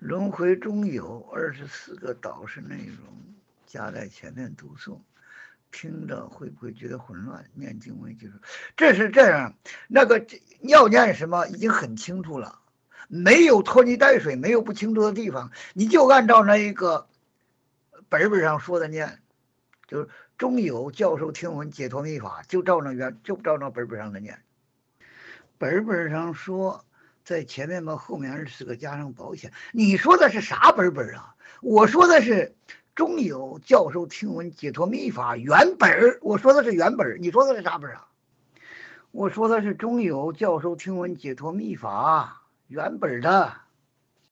轮回中有24个导师内容加在前面读诵，听着会不会觉得混乱？念经文就是这是这样，那个要念什么已经很清楚了，没有拖泥带水，没有不清楚的地方，你就按照那一个本上说的念，就是中有教授听闻解脱密法，就照那本上的念。本上说在前面吧，后面24个加上保险。你说的是啥本啊？我说的是中有教授听闻解脱密法原本，我说的是原本，你说的是啥本啊？我说的是中有教授听闻解脱密法原本的。